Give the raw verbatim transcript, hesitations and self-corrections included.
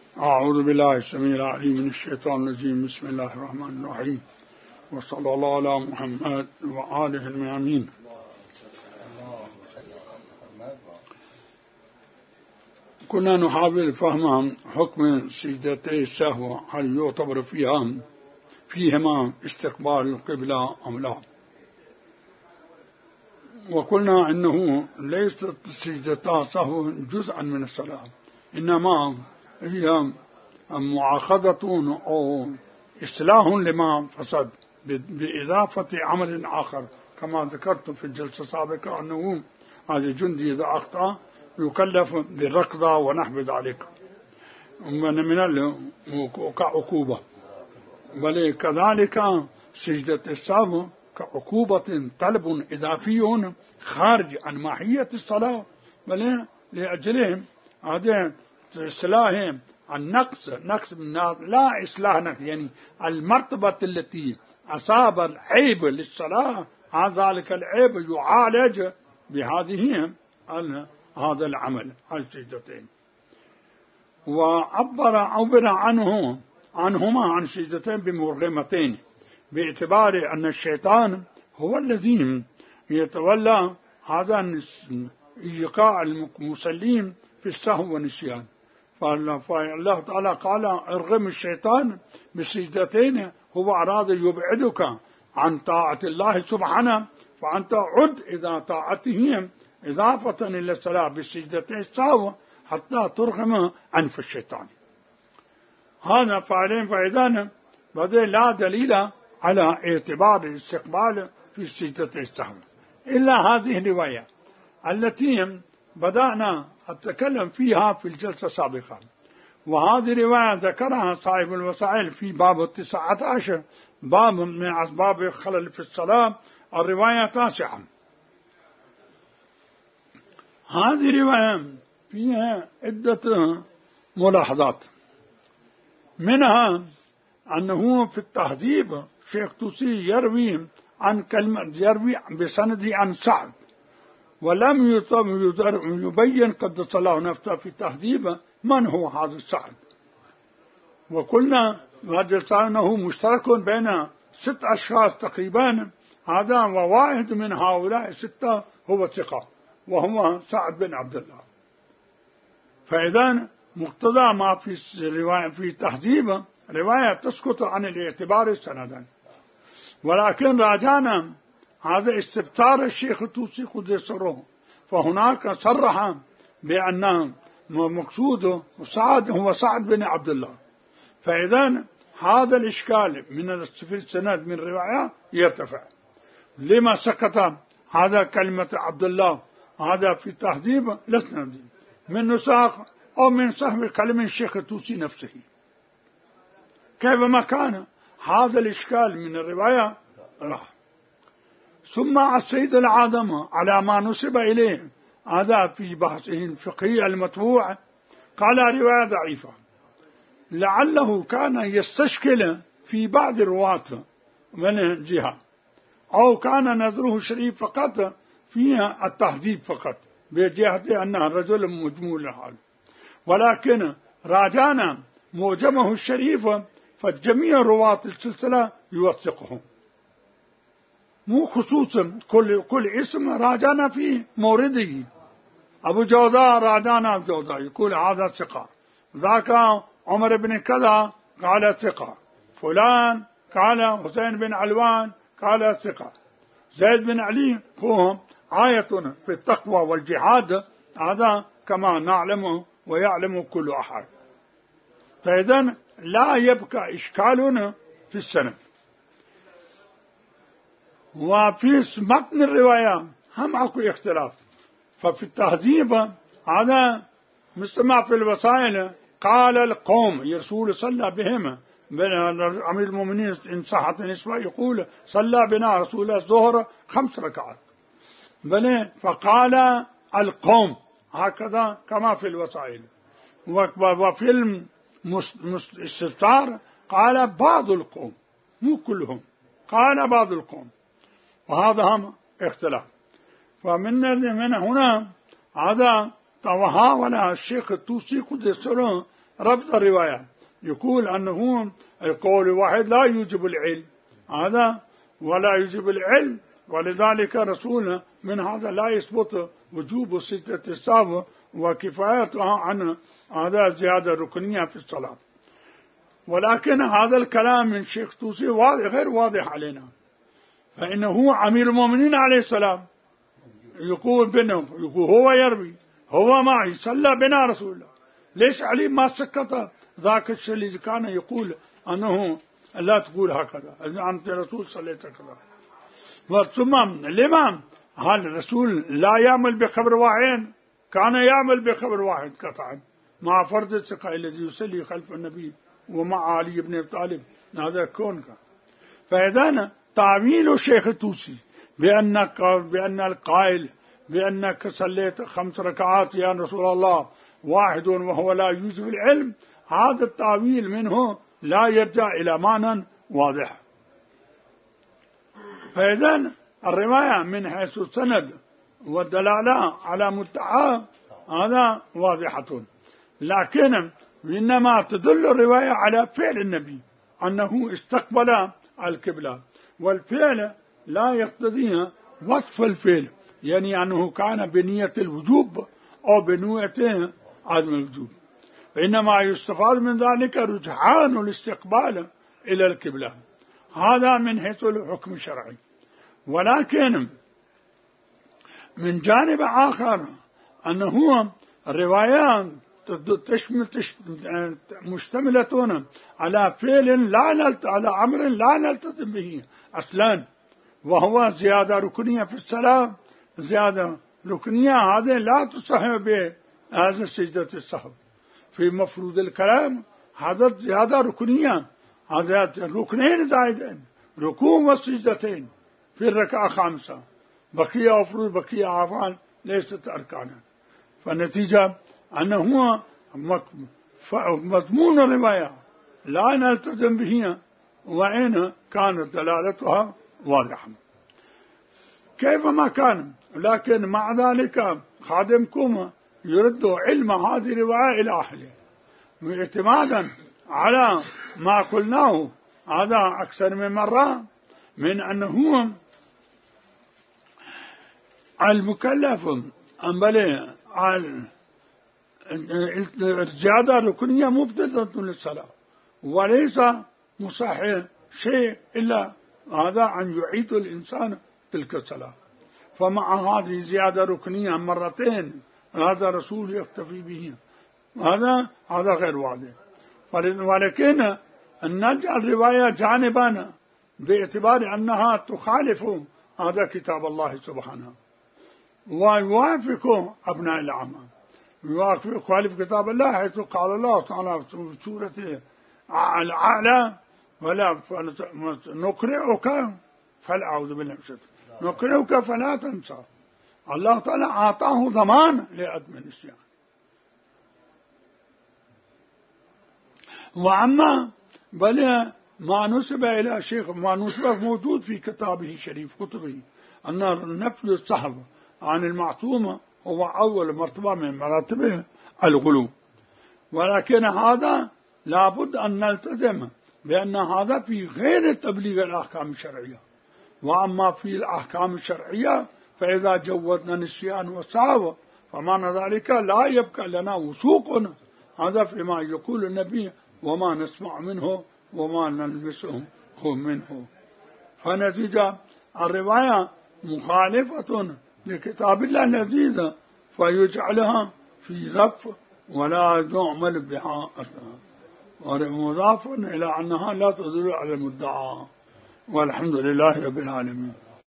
أعوذ بالله السميع العليم من الشيطان الرجيم. بسم الله الرحمن الرحيم، وصلى الله على محمد وآله الميامين. كنا نحاول فهم حكم سجدتي السهو، هل يعتبر فيها فيهما استقبال القبلة أم لا؟ وقلنا إنه ليست سجدتا سهو جزءا من الصلاة، إنما هي معاخذة أو إصلاح لما فسد بإضافة عمل آخر، كما ذكرت في الجلسة السابقة أنه هذا الجندي إذا أخطأ يكلف بالركضة ونحو ذلك من كعقوبة، بل كذلك سجدة السهو كعقوبة طلب إضافي خارج عن ماهية الصلاة، بل لأجلهم هذا إصلاح النقص نقص لا إصلاح نقص، يعني المرتبة التي أصاب العيب للصلاة ذلك العيب يعالج بهذه هذا العمل السجدتين. وعبر عبر عنه عنهما عن سجدتين بمرغمتين، باعتبار أن الشيطان هو الذي يتولى هذا إيقاع المصلين في السهو والنسيان. فالله تعالى قال ارغم الشيطان بالسجدتين، هو أراد يبعدك عن طاعة الله سبحانه، فأنت عد إذا طاعته إضافة إلى الصلاة بالسجدتين السهو حتى ترغم أنف الشيطان. هذا فعلين فإذن بدأ لا دليل على اعتبار الاستقبال في سجدتي السهو إلا هذه الرواية التي بدأنا أتكلم فيها في الجلسة السابقة، وهذه الرواية ذكرها صاحب الوسائل في باب التسعة عشر، باب من أسباب الخلل في الصلاة، الرواية تاسعة. هذه الرواية فيها عدة ملاحظات، منها أنه في التهذيب شيخ توسي يروي عن كلمة يروي بسنده عن سعد، ولم يبين قدس الله نفسه في التهذيب من هو هذا السعد. وقلنا هذا أنه مشترك بين ست أشخاص تقريبا، هذا وواحد من هؤلاء الستة هو ثقة وهو سعد بن عبد الله. فإذا مقتضى ما في الرواية في تهذيب رواية تسقط عن الاعتبار سندا، ولكن راجعنا هذا استبتار الشيخ التوسي قدس سره، فهناك صرح بأن مقصود سعد هو سعد بن عبد الله، فإذا هذا الإشكال من في السند من الرواية يرتفع. لما سقط هذا كلمة عبد الله هذا في التهذيب لسنا من نساق أو من سهم كلمة الشيخ التوسي نفسه، كيفما كان هذا الإشكال من الرواية راح. ثم السيد العادم على ما نسب إليه هذا في بحثه الفقهي المطبوع قال رواية ضعيفة، لعله كان يستشكل في بعض الرواة من جهة، أو كان نظره شريف فقط فيها التهذيب فقط بجهة أنها رجل مجمول الحال، ولكن راجعنا موجمه الشريف فجميع رواة السلسلة يوثقهم، مو خصوصا كل كل اسم راجعنا في مورده. أبو جودة راجعنا أبو جودة يقول هذا ثقة، ذاك عمر بن كذا قال ثقة، فلان قال حسين بن علوان قال ثقة، زيد بن علي هم آية في التقوى والجهاد، هذا كما نعلم ويعلم كل أحد. فإذن لا يبقى إشكال في السند. وفي متن الرواية هم اكو اختلاف، ففي التهذيب هذا مستمع في الوسائل قال القوم يرسول صلى بهم، أمير المؤمنين إن صحت النسبة يقول صلى بنا رسول الله الظهر خمس ركعات، بل فقال القوم هكذا كما في الوسائل. وفي الاستفتار قال بعض القوم مو كلهم، قال بعض القوم، وهذا هم اختلاف. فمن من هنا هذا وحاول الشيخ التوسي قدس سره رفض الرواية، يقول أنه القول واحد لا يوجب العلم هذا ولا يوجب العلم، ولذلك رسولنا من هذا لا يثبت وجوب سجدة السهو وكفايتها عن هذا زيادة ركنية في الصلاة. ولكن هذا الكلام من شيخ طوسي غير واضح علينا، فإنه أمير المؤمنين عليه السلام يقول بينهم، يقول هو يروي هو معي صلى بنا رسول الله، ليش علي ما سكت ذاك الشيء اللي كان يقول أنه لا تقول هكذا أنت رسول صليت كذا. ثم الإمام هل الرسول لا يعمل بخبر واحد؟ كان يعمل بخبر واحد قطعا مع فرض الثقة الذي يصلي خلف النبي ومع علي بن أبي طالب، هذا كون. فإذا تعويل الشيخ الطوسي بأنك بأن القائل بأنك صليت خمس ركعات يا رسول الله واحد وهو لا يوجب العلم، هذا التعويل منه لا يرجع إلى معنى واضح. فإذا الرواية من حيث السند والدلالة على مدعى هذا واضحة، لكن إنما تدل الرواية على فعل النبي أنه استقبل القبلة، والفعل لا يقتضي وصف الفعل، يعني أنه كان بنية الوجوب أو بنية عدم الوجوب، إنما يستفاد من ذلك رجحان الاستقبال إلى القبلة، هذا من حيث الحكم الشرعي. ولكن من جانب آخر أنه الروايات مشتملة على فعل لا نلت على أمر لا نلتزم به أصلا، وهو زيادة ركنية في الصلاة، زيادة ركنية هذا لا تصح بهذا سجدة السهو في مفروض الكلام، هذا زيادة ركنية، هذا ركنين زائدين ركوع وسجدتين في الركعة خامسة، بقية أفروض بقية أفعال ليست أركانا. فالنتيجة أنه مضمون الرواية لا نلتزم به وإن كانت دلالتها واضحة كيفما كان، لكن مع ذلك خادمكم يرد علم هذه الرواية إلى أهله اعتمادا على ما قلناه هذا أكثر من مرة، من أنه المكلف أنبلي الزيادة ركنية مبتدأة للصلاة، وليس مصحح شيء إلا هذا أن يعيد الإنسان تلك الصلاة. فمع هذه زيادة ركنية مرتين هذا رسول يختفي به، هذا هذا غير واضح. ولكن نجعل الرواية جانبا باعتبار أنها تخالف هذا كتاب الله سبحانه ويوافق أبناء العامة، يخالف كتاب الله حيث قال الله تعالى في سورة الأعلى ولا نقرئك فلا أعوذ بالله من الشيطان نقرئك فلا تنسى، الله تعالى أعطاه ضمان لعدم النسيان. وأما بل ما نسب إلى شيخ ما نسب موجود في كتابه الشريف كتبه أن نفي السهو عن المعصوم هو أول مرتبة من مراتب الغلو، ولكن هذا لابد أن نلتزم بأن هذا في غير تبليغ الأحكام الشرعية. وأما في الأحكام الشرعية فإذا جوزنا النسيان والسهو فمعنى ذلك لا يبقى لنا وثوق، هذا فيما يقول النبي وما نسمع منه وما نلمسه منه. فنتيجة الرواية مخالفة لكتاب الله اللذيذ فيجعلها في رف ولا نعمل بها أصلا، ومضاف إلى أنها لا تدل على المدعى. والحمد لله رب العالمين.